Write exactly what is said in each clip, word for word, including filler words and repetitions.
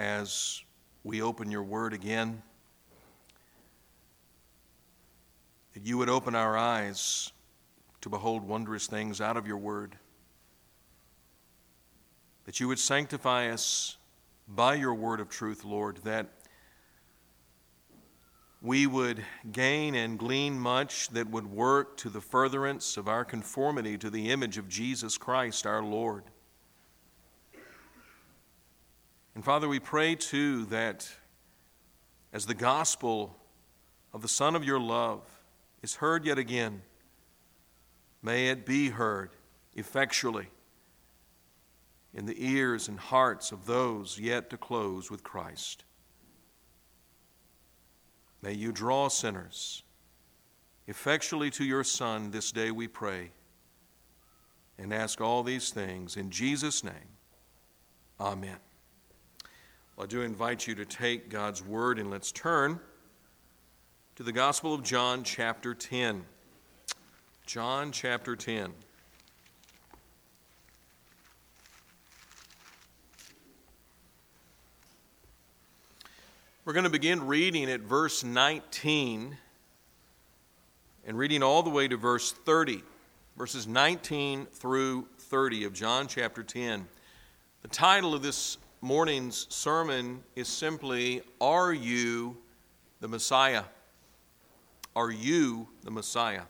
as we open your word again, that you would open our eyes to behold wondrous things out of your word, that you would sanctify us by your word of truth, Lord, that we would gain and glean much that would work to the furtherance of our conformity to the image of Jesus Christ, our Lord. And Father, we pray too that as the gospel of the Son of your love is heard yet again, may it be heard effectually in the ears and hearts of those yet to close with Christ. May you draw sinners effectually to your Son this day, we pray, and ask all these things in Jesus' name. Amen. Well, I do invite you to take God's word and let's turn to the Gospel of John chapter ten. John chapter ten. We're going to begin reading at verse nineteen and reading all the way to verse thirty, verses nineteen through thirty of John chapter ten. The title of this morning's sermon is simply, Are You the Messiah? Are you the Messiah?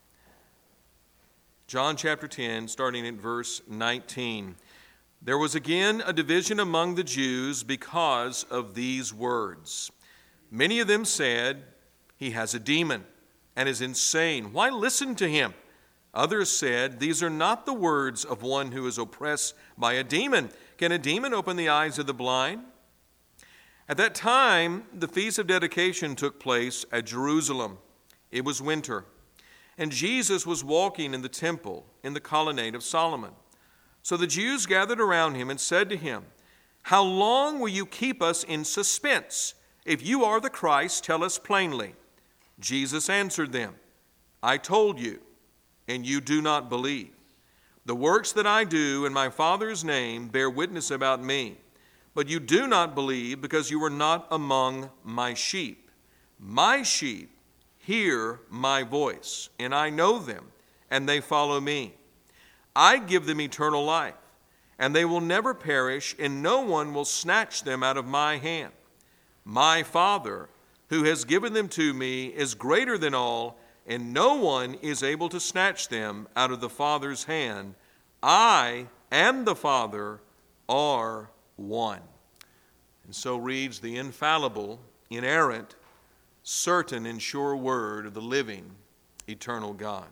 John chapter ten, starting at verse nineteen. There was again a division among the Jews because of these words. Many of them said, He has a demon and is insane. Why listen to him? Others said, These are not the words of one who is oppressed by a demon. Can a demon open the eyes of the blind? At that time, the Feast of Dedication took place at Jerusalem. It was winter, and Jesus was walking in the temple in the colonnade of Solomon. So the Jews gathered around him and said to him, How long will you keep us in suspense? If you are the Christ, tell us plainly. Jesus answered them, I told you, and you do not believe. The works that I do in my Father's name bear witness about me, but you do not believe because you are not among my sheep. My sheep hear my voice, and I know them, and they follow me. I give them eternal life, and they will never perish, and no one will snatch them out of my hand. My Father, who has given them to me, is greater than all, and no one is able to snatch them out of the Father's hand. I and the Father are one. And so reads the infallible, inerrant, certain, and sure word of the living, eternal God.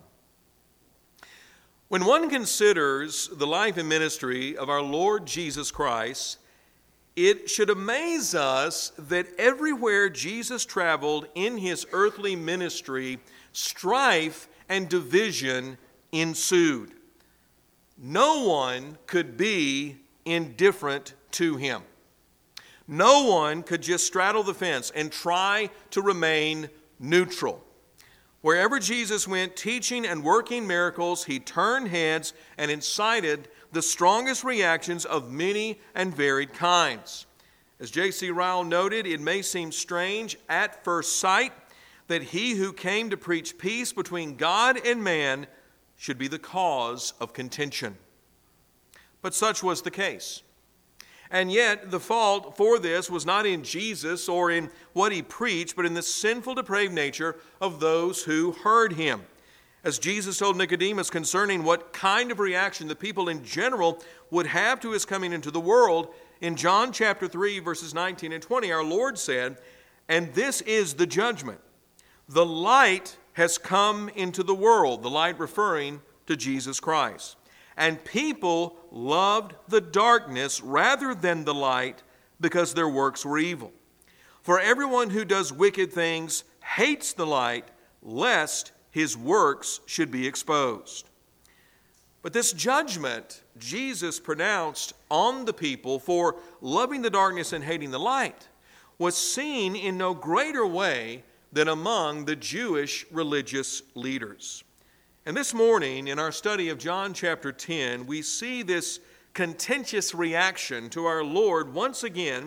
When one considers the life and ministry of our Lord Jesus Christ, it should amaze us that everywhere Jesus traveled in his earthly ministry, strife and division ensued. No one could be indifferent to him. No one could just straddle the fence and try to remain neutral. Wherever Jesus went teaching and working miracles, he turned heads and incited the strongest reactions of many and varied kinds. As J C Ryle noted, it may seem strange at first sight that he who came to preach peace between God and man should be the cause of contention. But such was the case. And yet, the fault for this was not in Jesus or in what he preached, but in the sinful, depraved nature of those who heard him. As Jesus told Nicodemus concerning what kind of reaction the people in general would have to his coming into the world, in John chapter three, verses nineteen and twenty, our Lord said, And this is the judgment. The light has come into the world, the light referring to Jesus Christ. And people loved the darkness rather than the light because their works were evil. For everyone who does wicked things hates the light, lest his works should be exposed. But this judgment Jesus pronounced on the people for loving the darkness and hating the light was seen in no greater way than among the Jewish religious leaders. And this morning, in our study of John chapter ten, we see this contentious reaction to our Lord once again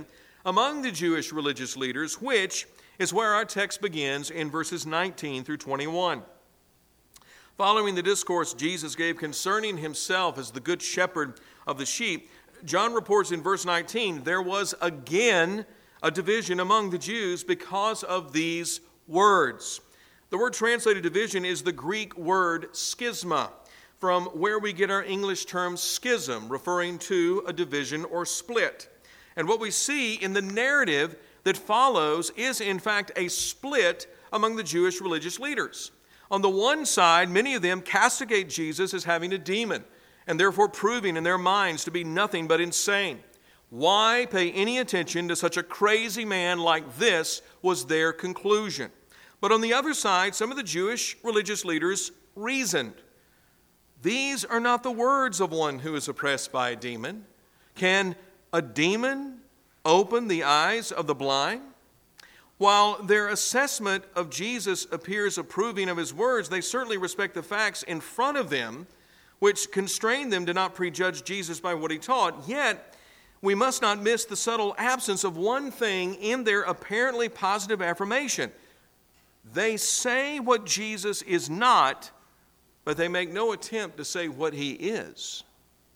among the Jewish religious leaders, which is where our text begins in verses nineteen through twenty-one. Following the discourse Jesus gave concerning himself as the good shepherd of the sheep, John reports in verse nineteen, there was again a division among the Jews because of these words. The word translated division is the Greek word schisma, from where we get our English term schism, referring to a division or split. And what we see in the narrative that follows is, in fact, a split among the Jewish religious leaders. On the one side, many of them castigate Jesus as having a demon, and therefore proving in their minds to be nothing but insane. Why pay any attention to such a crazy man like this, was their conclusion. But on the other side, some of the Jewish religious leaders reasoned. These are not the words of one who is oppressed by a demon. Can a demon open the eyes of the blind? While their assessment of Jesus appears approving of his words, they certainly respect the facts in front of them, which constrain them to not prejudge Jesus by what he taught. Yet, we must not miss the subtle absence of one thing in their apparently positive affirmation. They say what Jesus is not, but they make no attempt to say what he is.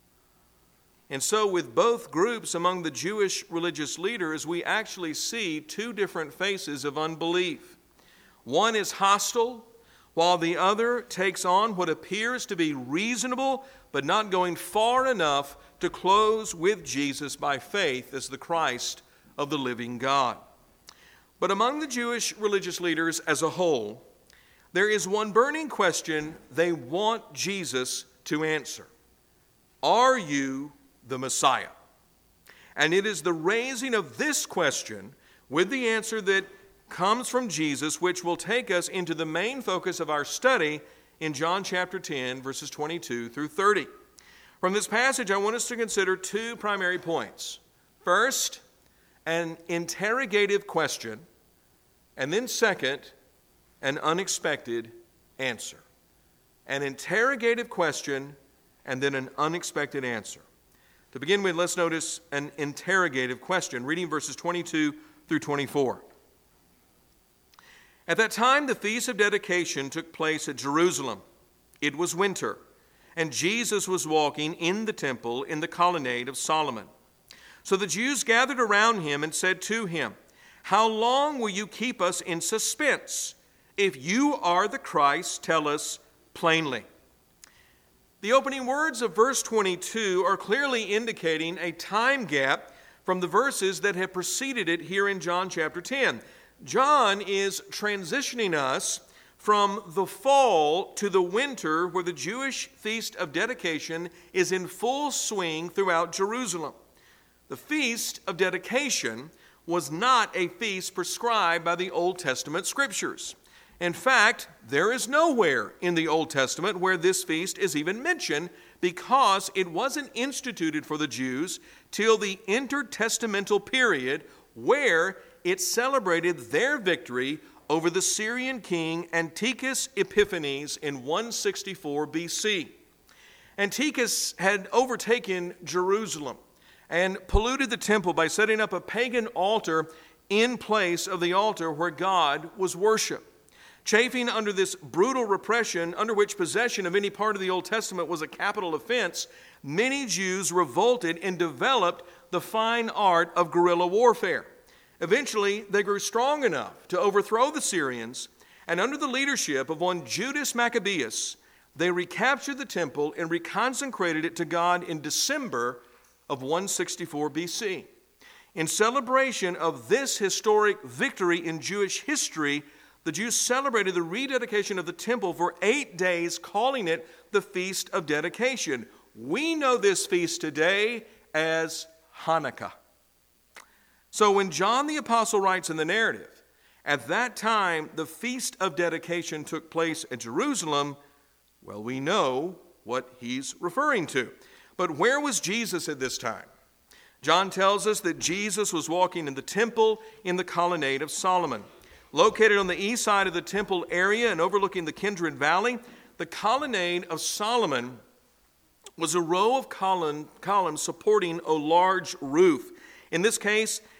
And so with both groups among the Jewish religious leaders, we actually see two different faces of unbelief. One is hostile, while the other takes on what appears to be reasonable, but not going far enough to close with Jesus by faith as the Christ of the living God. But among the Jewish religious leaders as a whole, there is one burning question they want Jesus to answer. Are you the Messiah? And it is the raising of this question with the answer that comes from Jesus which will take us into the main focus of our study in John chapter ten, verses twenty-two through thirty. From this passage, I want us to consider two primary points. First, an interrogative question, and then second, an unexpected answer. An interrogative question, and then an unexpected answer. To begin with, let's notice an interrogative question, reading verses twenty-two through twenty-four. At that time, the Feast of Dedication took place at Jerusalem. It was winter, and Jesus was walking in the temple in the colonnade of Solomon. So the Jews gathered around him and said to him, "How long will you keep us in suspense? If you are the Christ, tell us plainly." The opening words of verse twenty-two are clearly indicating a time gap from the verses that have preceded it here in John chapter ten. John is transitioning us from the fall to the winter, where the Jewish Feast of Dedication is in full swing throughout Jerusalem. The Feast of Dedication was not a feast prescribed by the Old Testament scriptures. In fact, there is nowhere in the Old Testament where this feast is even mentioned, because it wasn't instituted for the Jews till the intertestamental period, where it celebrated their victory over the Syrian king Antiochus Epiphanes in one sixty-four B C. Antiochus had overtaken Jerusalem and polluted the temple by setting up a pagan altar in place of the altar where God was worshipped. Chafing under this brutal repression, under which possession of any part of the Old Testament was a capital offense, many Jews revolted and developed the fine art of guerrilla warfare. Eventually, they grew strong enough to overthrow the Syrians, and under the leadership of one Judas Maccabeus, they recaptured the temple and reconsecrated it to God in December of one sixty-four B C. In celebration of this historic victory in Jewish history, the Jews celebrated the rededication of the temple for eight days, calling it the Feast of Dedication. We know this feast today as Hanukkah. So when John the Apostle writes in the narrative, at that time the Feast of Dedication took place at Jerusalem, well, we know what he's referring to. But where was Jesus at this time? John tells us that Jesus was walking in the temple in the colonnade of Solomon. Located on the east side of the temple area and overlooking the Kidron Valley, the colonnade of Solomon was a row of column, columns supporting a large roof. In this case,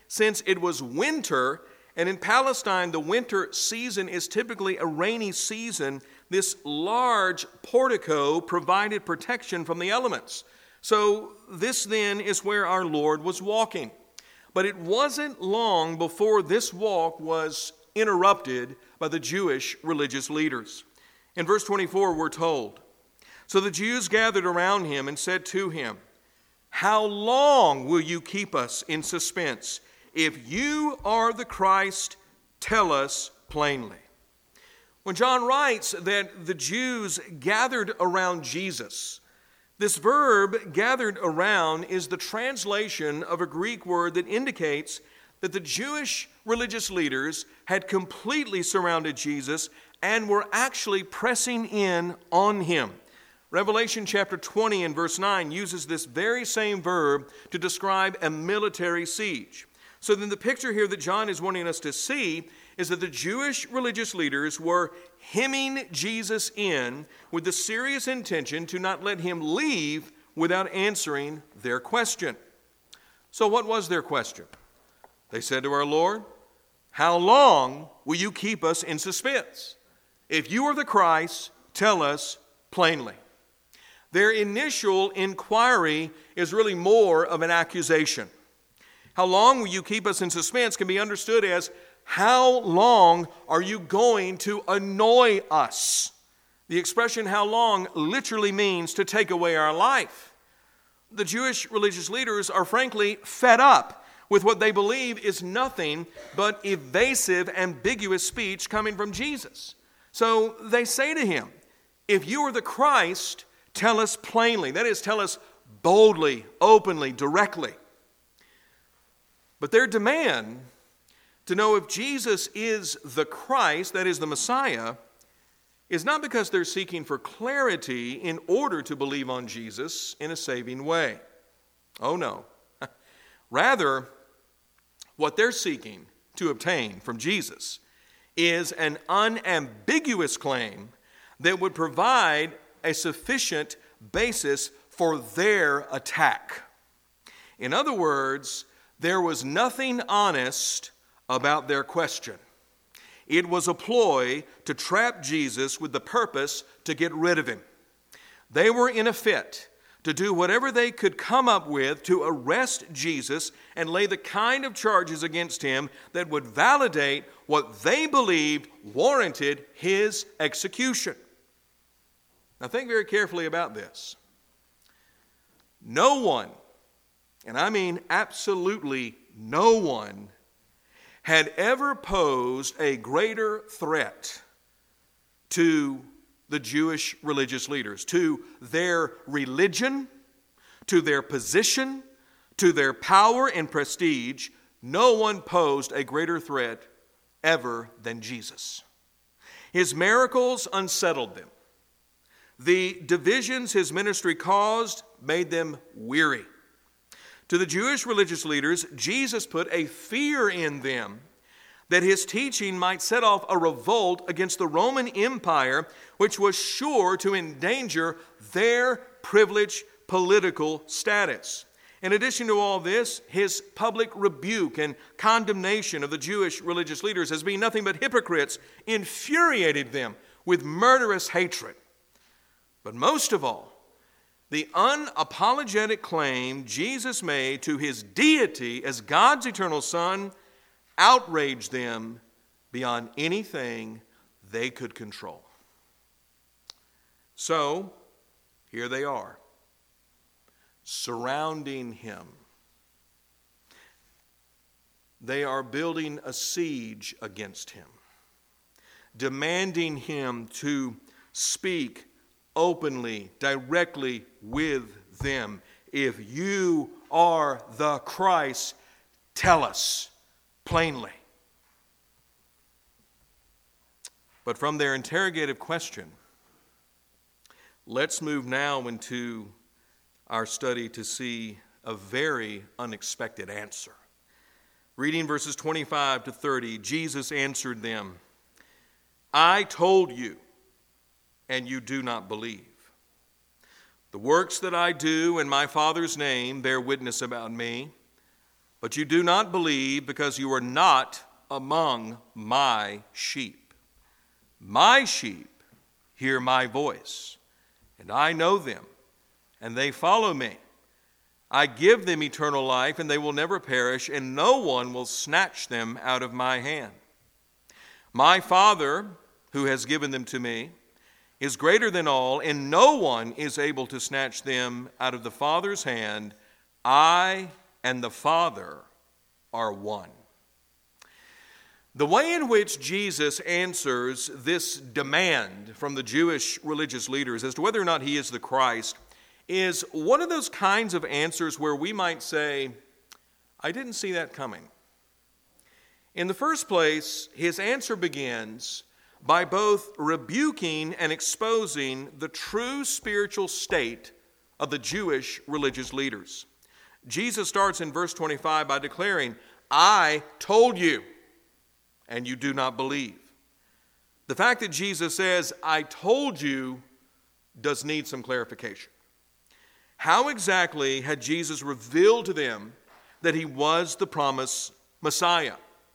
since it was winter, and in Palestine the winter season is typically a rainy season, this large portico provided protection from the elements. So this then is where our Lord was walking. But it wasn't long before this walk was interrupted by the Jewish religious leaders. In verse twenty-four, we're told, "So the Jews gathered around him and said to him, 'How long will you keep us in suspense? If you are the Christ, tell us plainly.'" When John writes that the Jews gathered around Jesus, this verb, gathered around, is the translation of a Greek word that indicates that the Jewish religious leaders had completely surrounded Jesus and were actually pressing in on him. Revelation chapter twenty and verse nine uses this very same verb to describe a military siege. So then the picture here that John is wanting us to see is that the Jewish religious leaders were hemming Jesus in with the serious intention to not let him leave without answering their question. So what was their question? They said to our Lord, "How long will you keep us in suspense? If you are the Christ, tell us plainly." Their initial inquiry is really more of an accusation. How long will you keep us in suspense can be understood as, how long are you going to annoy us? The expression "how long" literally means to take away our life. The Jewish religious leaders are frankly fed up with what they believe is nothing but evasive, ambiguous speech coming from Jesus. So they say to him, "If you are the Christ, tell us plainly." That is, tell us boldly, openly, directly. But their demand to know if Jesus is the Christ, that is the Messiah, is not because they're seeking for clarity in order to believe on Jesus in a saving way. Oh no. Rather, what they're seeking to obtain from Jesus is an unambiguous claim that would provide a sufficient basis for their attack. In other words, there was nothing honest about their question. It was a ploy to trap Jesus with the purpose to get rid of him. They were in a fit to do whatever they could come up with to arrest Jesus and lay the kind of charges against him that would validate what they believed warranted his execution. Now think very carefully about this. No one, and I mean absolutely no one, had ever posed a greater threat to the Jewish religious leaders, to their religion, to their position, to their power and prestige. No one posed a greater threat ever than Jesus. His miracles unsettled them. The divisions his ministry caused made them weary. To the Jewish religious leaders, Jesus put a fear in them that his teaching might set off a revolt against the Roman Empire, which was sure to endanger their privileged political status. In addition to all this, his public rebuke and condemnation of the Jewish religious leaders as being nothing but hypocrites infuriated them with murderous hatred. But most of all, the unapologetic claim Jesus made to his deity as God's eternal Son outraged them beyond anything they could control. So, here they are, surrounding him. They are building a siege against him, demanding him to speak openly, directly with them. If you are the Christ, tell us plainly. But from their interrogative question, let's move now into our study to see a very unexpected answer. Reading verses twenty-five to thirty, Jesus answered them, "I told you, and you do not believe. The works that I do in my Father's name bear witness about me. But you do not believe because you are not among my sheep. My sheep hear my voice, and I know them, and they follow me. I give them eternal life, and they will never perish, and no one will snatch them out of my hand. My Father, who has given them to me, is greater than all, and no one is able to snatch them out of the Father's hand. I and the Father are one. The way in which Jesus answers this demand from the Jewish religious leaders as to whether or not he is the Christ is one of those kinds of answers where we might say, I didn't see that coming. In the first place, his answer begins by both rebuking and exposing the true spiritual state of the Jewish religious leaders. Jesus starts in verse twenty-five by declaring, I told you, and you do not believe. The fact that Jesus says, I told you, does need some clarification. How exactly had Jesus revealed to them that he was the promised Messiah?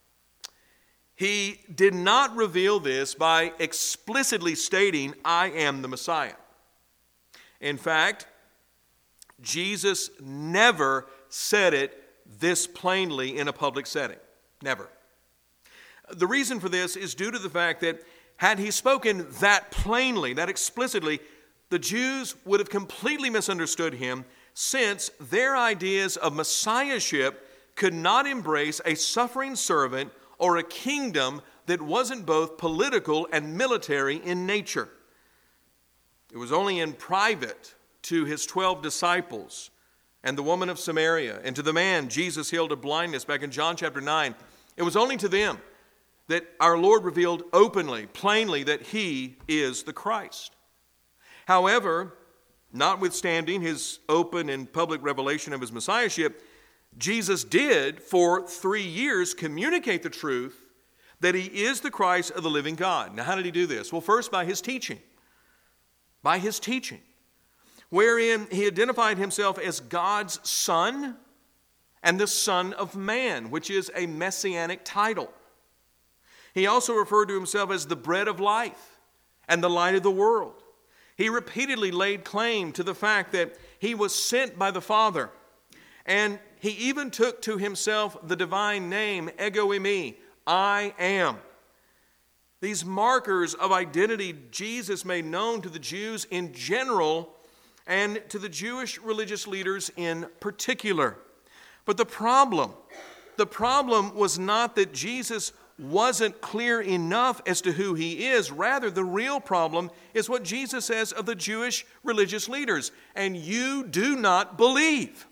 He did not reveal this by explicitly stating, I am the Messiah. In fact, Jesus never said it this plainly in a public setting. Never. The reason for this is due to the fact that had he spoken that plainly, that explicitly, the Jews would have completely misunderstood him, since their ideas of messiahship could not embrace a suffering servant or a kingdom that wasn't both political and military in nature. It was only in private to his twelve disciples and the woman of Samaria and to the man Jesus healed of blindness back in John chapter nine. It was only to them that our Lord revealed openly, plainly, that he is the Christ. However, notwithstanding his open and public revelation of his messiahship, Jesus did for three years communicate the truth that he is the Christ of the living God. Now, how did he do this? Well, first by his teaching. By his teaching, wherein he identified himself as God's Son and the Son of Man, which is a messianic title. He also referred to himself as the bread of life and the light of the world. He repeatedly laid claim to the fact that he was sent by the Father, and he even took to himself the divine name, Ego Eimi, I am. These markers of identity Jesus made known to the Jews in general and to the Jewish religious leaders in particular. But the problem, the problem was not that Jesus wasn't clear enough as to who he is. Rather, the real problem is what Jesus says of the Jewish religious leaders. And you do not believe.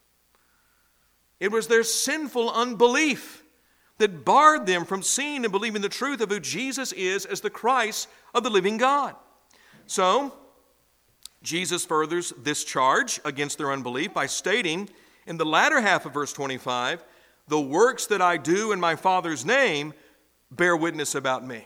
It was their sinful unbelief that barred them from seeing and believing the truth of who Jesus is as the Christ of the living God. So, Jesus furthers this charge against their unbelief by stating in the latter half of verse twenty-five, the works that I do in my Father's name bear witness about me.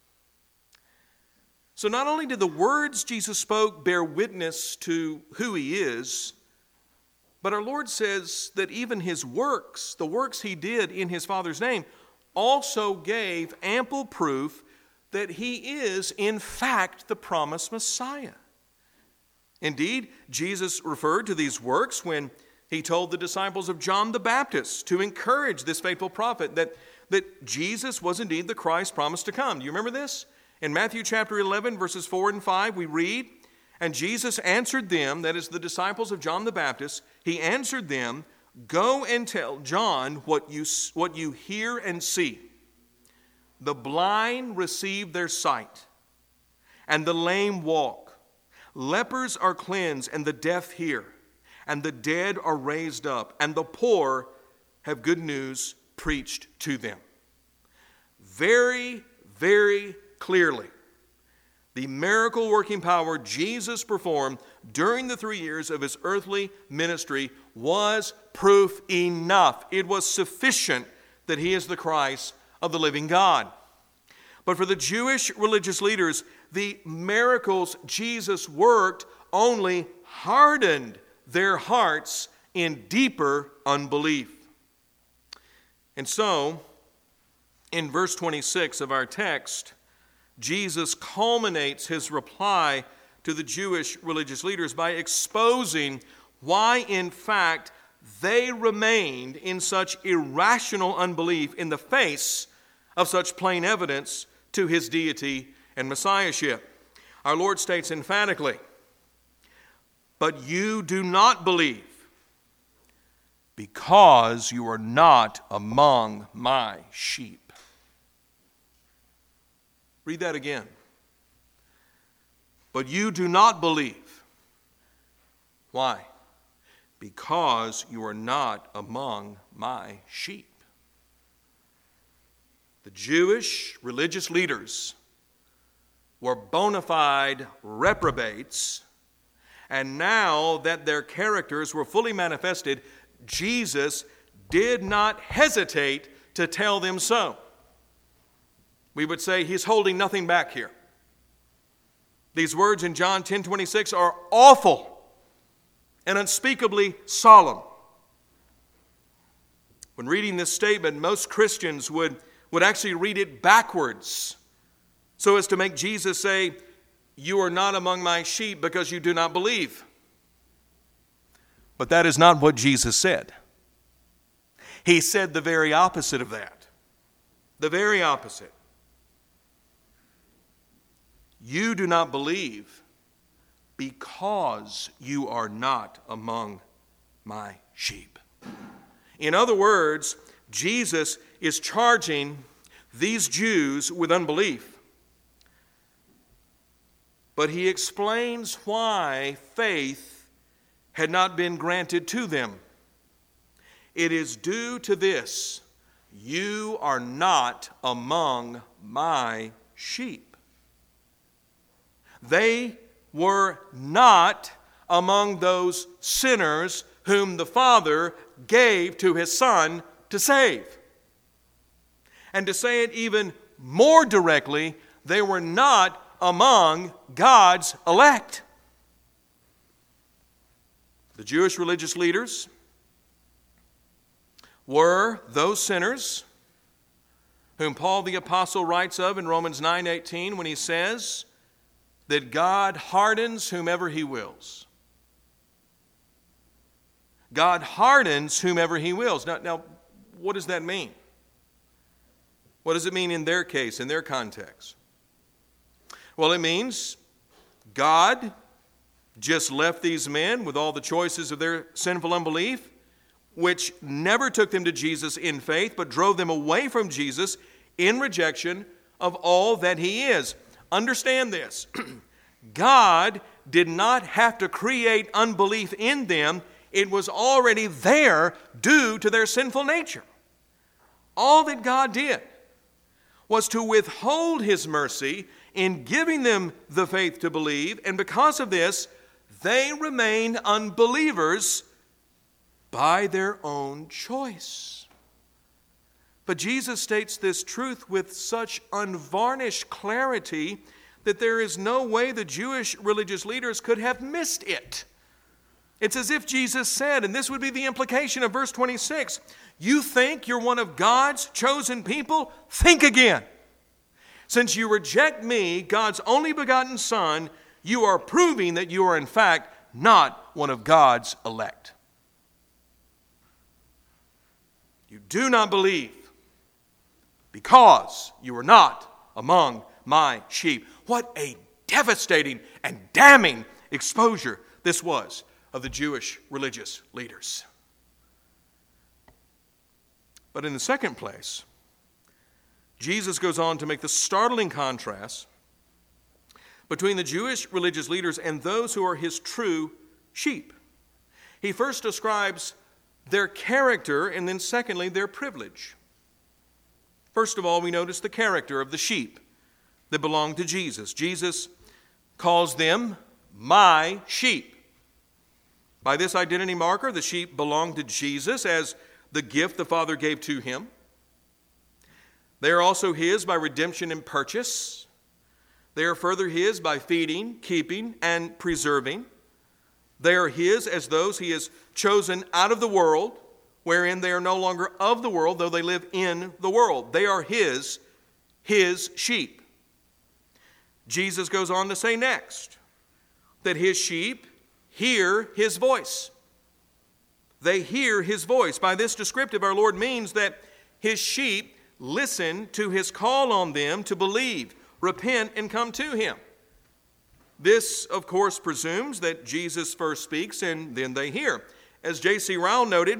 So not only did the words Jesus spoke bear witness to who he is, but our Lord says that even his works, the works he did in his Father's name, also gave ample proof that he is in fact the promised Messiah. Indeed, Jesus referred to these works when he told the disciples of John the Baptist to encourage this faithful prophet that, that Jesus was indeed the Christ promised to come. Do you remember this? In Matthew chapter eleven, verses four and five, we read, and Jesus answered them, that is the disciples of John the Baptist, he answered them, go and tell John what you, what you hear and see. The blind receive their sight, and the lame walk. Lepers are cleansed, and the deaf hear. And the dead are raised up, and the poor have good news preached to them. Very, very clearly, the miracle working power Jesus performed during the three years of his earthly ministry was proof enough. It was sufficient that he is the Christ of the living God. But for the Jewish religious leaders, the miracles Jesus worked only hardened their hearts in deeper unbelief. And so, in verse twenty-six of our text, Jesus culminates his reply to the Jewish religious leaders by exposing why, in fact, they remained in such irrational unbelief in the face of such plain evidence to his deity and messiahship. Our Lord states emphatically, "But you do not believe because you are not among my sheep." Read that again. "But you do not believe." Why? "Because you are not among my sheep." The Jewish religious leaders were bona fide reprobates, and now that their characters were fully manifested, Jesus did not hesitate to tell them so. We would say he's holding nothing back here. These words in John ten twenty-six are awful and unspeakably solemn. When reading this statement, most Christians would, would actually read it backwards so as to make Jesus say, "You are not among my sheep because you do not believe." But that is not what Jesus said. He said the very opposite of that. The very opposite. "You do not believe because you are not among my sheep." In other words, Jesus is charging these Jews with unbelief. But he explains why faith had not been granted to them. It is due to this: you are not among my sheep. They were not among those sinners whom the Father gave to his Son to save. And to say it even more directly, they were not among God's elect. The Jewish religious leaders were those sinners whom Paul the Apostle writes of in Romans nine eighteen when he says that God hardens whomever he wills. God hardens whomever he wills. Now, now, what does that mean? What does it mean in their case, in their context? Well, it means God just left these men with all the choices of their sinful unbelief, which never took them to Jesus in faith, but drove them away from Jesus in rejection of all that he is. Understand this. God did not have to create unbelief in them. It was already there due to their sinful nature. All that God did was to withhold his mercy in giving them the faith to believe, and because of this, they remained unbelievers by their own choice. But Jesus states this truth with such unvarnished clarity that there is no way the Jewish religious leaders could have missed it. It's as if Jesus said, and this would be the implication of verse twenty-six, "You think you're one of God's chosen people? Think again. Since you reject me, God's only begotten Son, you are proving that you are in fact not one of God's elect. You do not believe because you are not among my sheep." What a devastating and damning exposure this was of the Jewish religious leaders. But in the second place, Jesus goes on to make the startling contrast between the Jewish religious leaders and those who are his true sheep. He first describes their character and then secondly their privilege. First of all, we notice the character of the sheep that belong to Jesus. Jesus calls them my sheep. By this identity marker, the sheep belong to Jesus as the gift the Father gave to him. They are also his by redemption and purchase. They are further his by feeding, keeping, and preserving. They are his as those he has chosen out of the world, wherein they are no longer of the world, though they live in the world. They are his, his sheep. Jesus goes on to say next that his sheep hear his voice. They hear his voice. By this descriptive, our Lord means that his sheep listen to his call on them to believe, repent, and come to him. This, of course, presumes that Jesus first speaks and then they hear. As J C Ryle noted,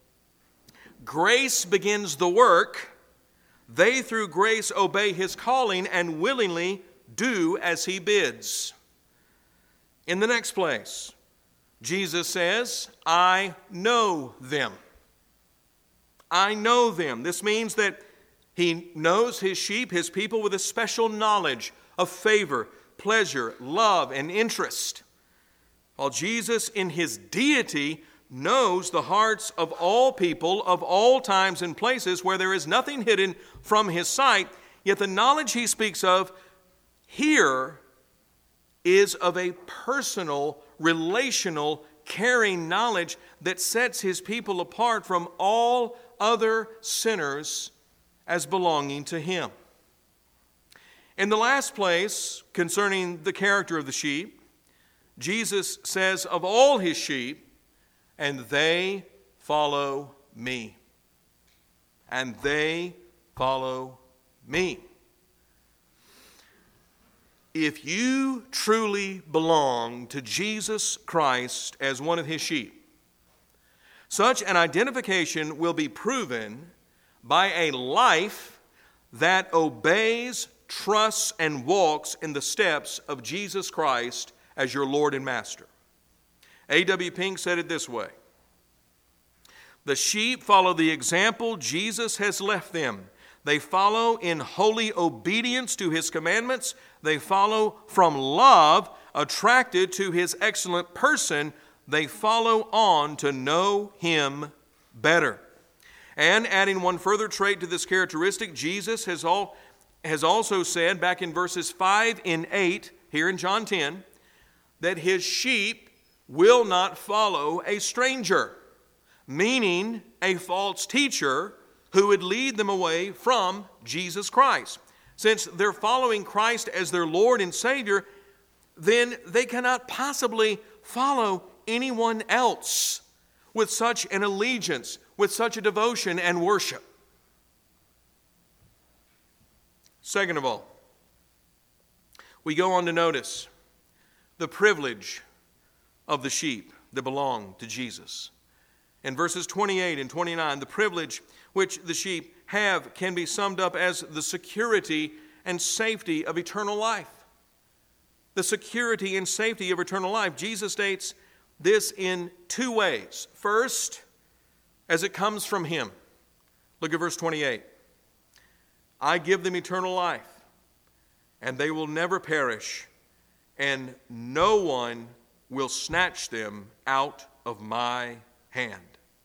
grace begins the work. They, through grace, obey his calling and willingly do as he bids. In the next place, Jesus says, I know them. I know them. This means that he knows his sheep, his people, with a special knowledge of favor, pleasure, love, and interest. While Jesus, in his deity, knows the hearts of all people of all times and places where there is nothing hidden from his sight, yet the knowledge he speaks of here is of a personal, relational, caring knowledge that sets his people apart from all other sinners as belonging to him. In the last place, concerning the character of the sheep, Jesus says of all his sheep, and they follow me. And they follow me. If you truly belong to Jesus Christ as one of his sheep, such an identification will be proven by a life that obeys, trusts, and walks in the steps of Jesus Christ as your Lord and Master. A W Pink said it this way: the sheep follow the example Jesus has left them. They follow in holy obedience to his commandments. They follow from love, attracted to his excellent person. They follow on to know him better. And adding one further trait to this characteristic, Jesus has, all, has also said back in verses five and eight, here in John ten, that his sheep will not follow a stranger, meaning a false teacher who would lead them away from Jesus Christ. Since they're following Christ as their Lord and Savior, then they cannot possibly follow anyone else with such an allegiance, with such a devotion and worship. Second of all, we go on to notice the privilege of the sheep that belong to Jesus. In verses twenty-eight and twenty-nine, the privilege which the sheep have can be summed up as the security and safety of eternal life. The security and safety of eternal life. Jesus states this in two ways. First, as it comes from him. Look at verse twenty-eight. I give them eternal life, and they will never perish, and no one will snatch them out of my hand.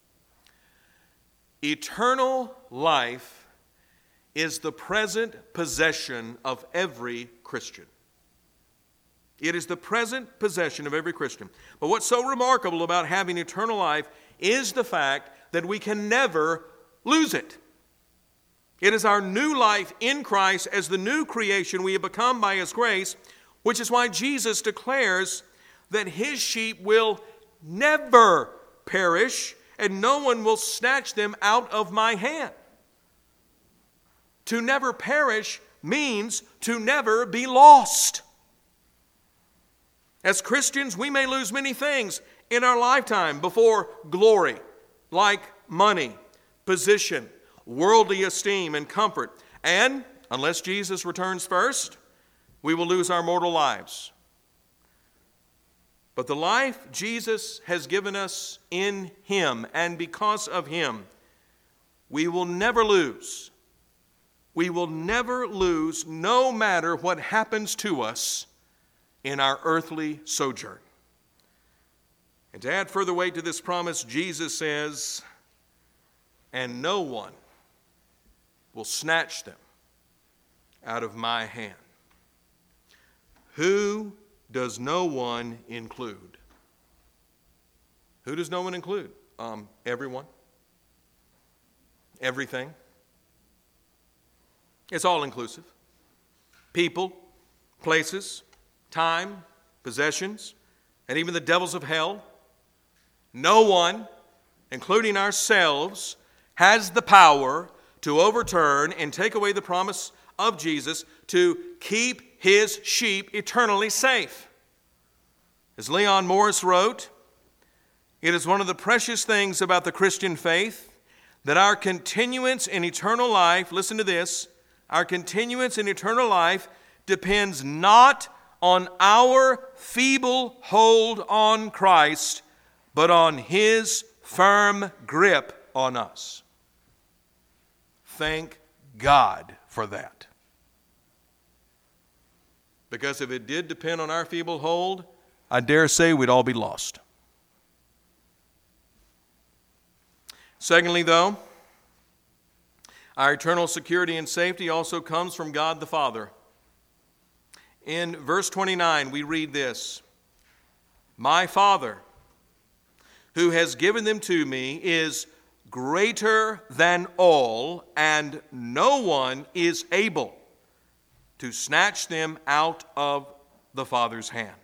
Eternal life is the present possession of every Christian. It is the present possession of every Christian. But what's so remarkable about having eternal life is the fact that we can never lose it. It is our new life in Christ as the new creation we have become by his grace, which is why Jesus declares that his sheep will never perish, and no one will snatch them out of my hand. To never perish means to never be lost. As Christians, we may lose many things in our lifetime before glory, like money, position, worldly esteem, and comfort. And, unless Jesus returns first, we will lose our mortal lives. But the life Jesus has given us in him, and because of him, we will never lose. We will never lose, no matter what happens to us in our earthly sojourn. And to add further weight to this promise, Jesus says, and no one will snatch them out of my hand. Who does no one include? Who does no one include? Um, everyone. everything. It's all inclusive. People, places, time, possessions, and even the devils of hell. No one, including ourselves, has the power to overturn and take away the promise of Jesus to keep his sheep eternally safe. As Leon Morris wrote, it is one of the precious things about the Christian faith that our continuance in eternal life, listen to this, our continuance in eternal life depends not on our feeble hold on Christ, but on his firm grip on us. Thank God for that. Because if it did depend on our feeble hold, I dare say we'd all be lost. Secondly, though, our eternal security and safety also comes from God the Father. In verse twenty-nine, we read this, "My Father, who has given them to me, is greater than all, and no one is able to snatch them out of the Father's hand."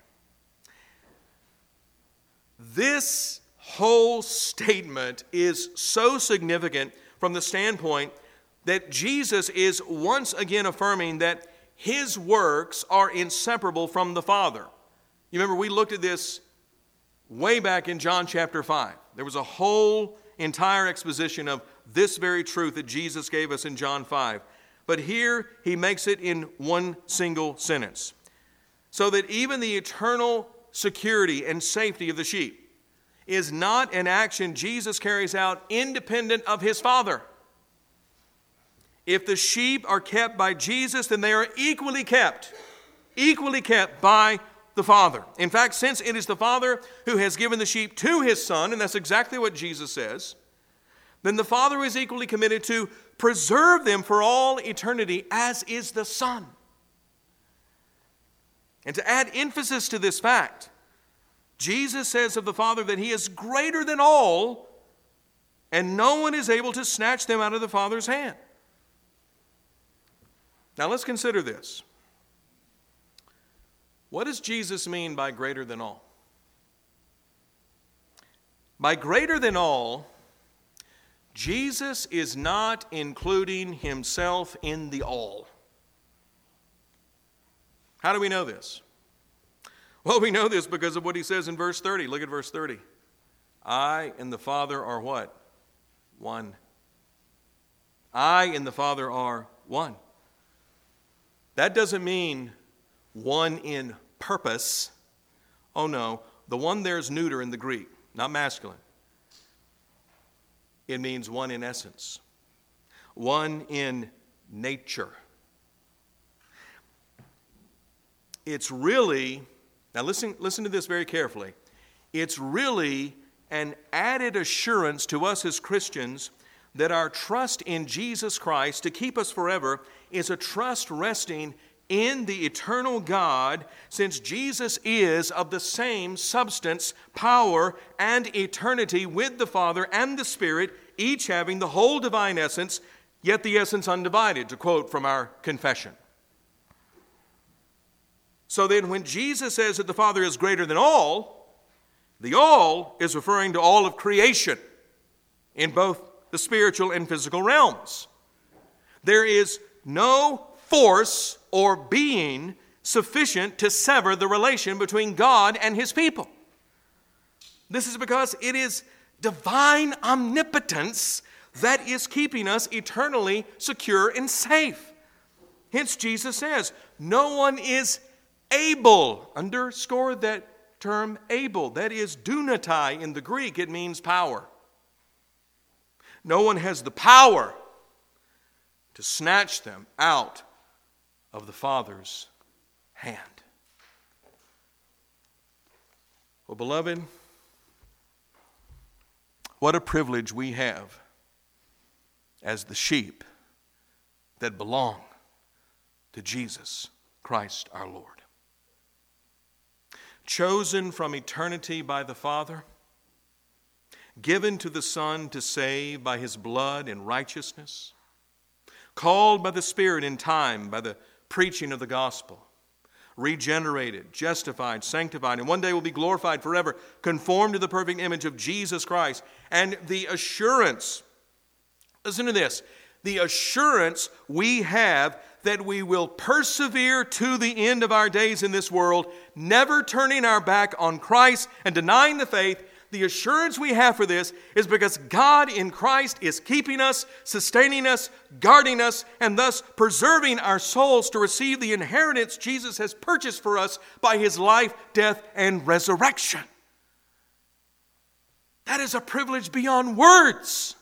This whole statement is so significant from the standpoint that Jesus is once again affirming that his works are inseparable from the Father. You remember we looked at this way back in John chapter five. There was a whole entire exposition of this very truth that Jesus gave us in John five. But here he makes it in one single sentence. So that even the eternal security and safety of the sheep is not an action Jesus carries out independent of his Father. If the sheep are kept by Jesus, then they are equally kept, equally kept by the Father. In fact, since it is the Father who has given the sheep to his Son, and that's exactly what Jesus says, then the Father is equally committed to preserve them for all eternity, as is the Son. And to add emphasis to this fact, Jesus says of the Father that he is greater than all, and no one is able to snatch them out of the Father's hand. Now let's consider this. What does Jesus mean by greater than all? By greater than all, Jesus is not including himself in the all. How do we know this? Well, we know this because of what he says in verse thirty. Look at verse thirty. I and the Father are what? One. I and the Father are one. That doesn't mean one in purpose. Oh no, the one there is neuter in the Greek, not masculine. It means one in essence, one in nature. It's really, now listen, listen to this very carefully. It's really an added assurance to us as Christians that our trust in Jesus Christ to keep us forever is a trust resting in the eternal God, since Jesus is of the same substance, power, and eternity with the Father and the Spirit, each having the whole divine essence, yet the essence undivided, to quote from our confession. So then when Jesus says that the Father is greater than all, the all is referring to all of creation in both the spiritual and physical realms. There is no force or being sufficient to sever the relation between God and his people. This is because it is divine omnipotence that is keeping us eternally secure and safe. Hence Jesus says, no one is able, underscore that term able, that is dunatai in the Greek, it means power. No one has the power to snatch them out of the Father's hand. Well, beloved, what a privilege we have as the sheep that belong to Jesus Christ our Lord. Chosen from eternity by the Father, given to the Son to save by his blood and righteousness, called by the Spirit in time by the preaching of the gospel, regenerated, justified, sanctified, and one day will be glorified forever, conformed to the perfect image of Jesus Christ. And the assurance, listen to this, the assurance we have that we will persevere to the end of our days in this world, never turning our back on Christ and denying the faith. The assurance we have for this is because God in Christ is keeping us, sustaining us, guarding us, and thus preserving our souls to receive the inheritance Jesus has purchased for us by his life, death, and resurrection. That is a privilege beyond words.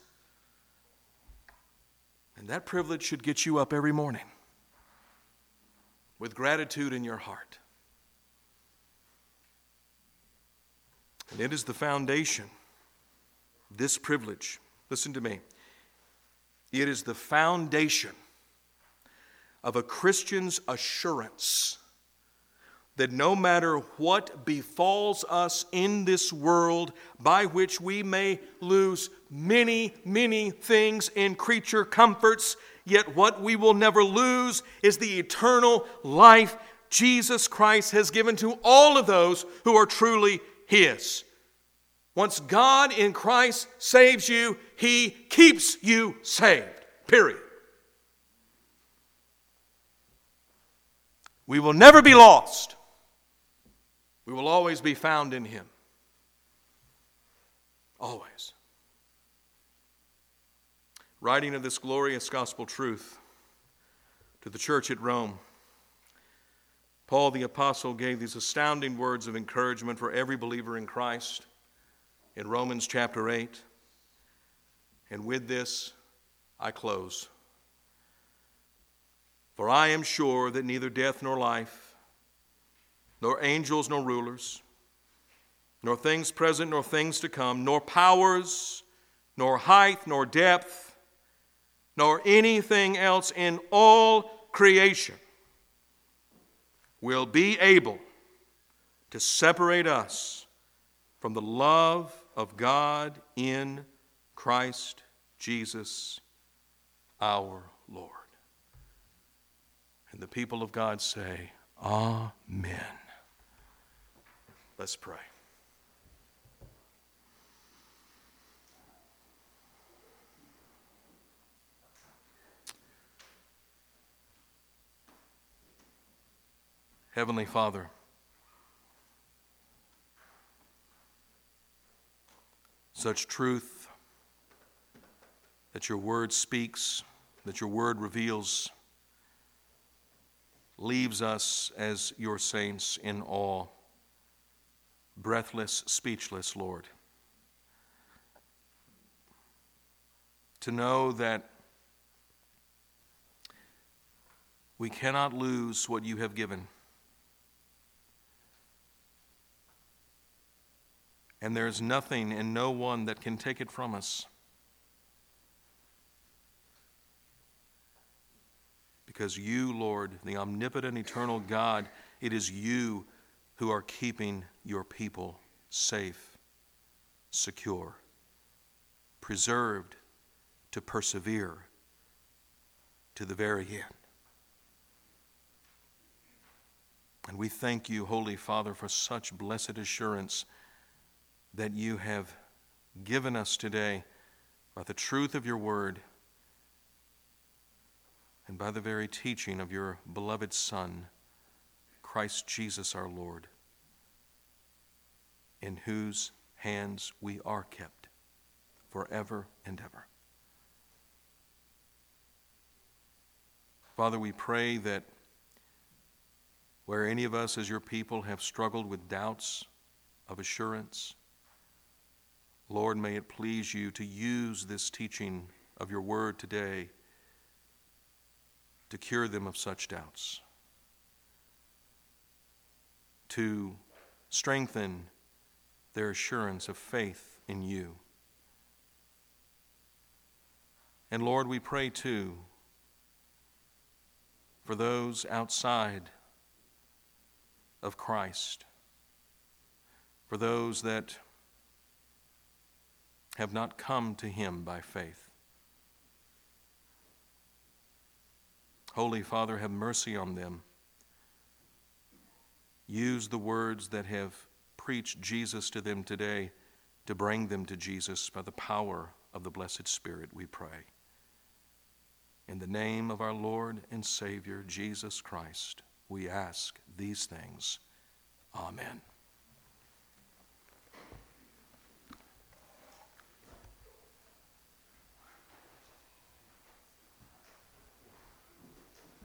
And that privilege should get you up every morning with gratitude in your heart. And it is the foundation, this privilege, listen to me, it is the foundation of a Christian's assurance that no matter what befalls us in this world, by which we may lose many, many things in creature comforts, yet what we will never lose is the eternal life Jesus Christ has given to all of those who are truly his. Once God in Christ saves you, he keeps you saved. Period. We will never be lost. We will always be found in him. Always. Writing of this glorious gospel truth to the church at Rome, Paul the apostle gave these astounding words of encouragement for every believer in Christ in Romans chapter eight. And with this, I close. For I am sure that neither death nor life, nor angels nor rulers, nor things present nor things to come, nor powers, nor height, nor depth, nor anything else in all creation will be able to separate us from the love of God in Christ Jesus our Lord. And the people of God say, Amen. Let's pray. Heavenly Father, such truth that your word speaks, that your word reveals, leaves us as your saints in awe, breathless, speechless, Lord. To know that we cannot lose what you have given. And there is nothing and no one that can take it from us. Because you, Lord, the omnipotent, eternal God, it is you who are keeping your people safe, secure, preserved to persevere to the very end. And we thank you, Holy Father, for such blessed assurance that you have given us today by the truth of your word and by the very teaching of your beloved Son, Christ Jesus our Lord, in whose hands we are kept forever and ever. Father, we pray that where any of us as your people have struggled with doubts of assurance, Lord, may it please you to use this teaching of your word today to cure them of such doubts, to strengthen their assurance of faith in you. And Lord, we pray too for those outside of Christ, for those that have not come to him by faith. Holy Father, have mercy on them. Use the words that have preached Jesus to them today to bring them to Jesus by the power of the blessed Spirit, we pray. In the name of our Lord and Savior, Jesus Christ, we ask these things. Amen.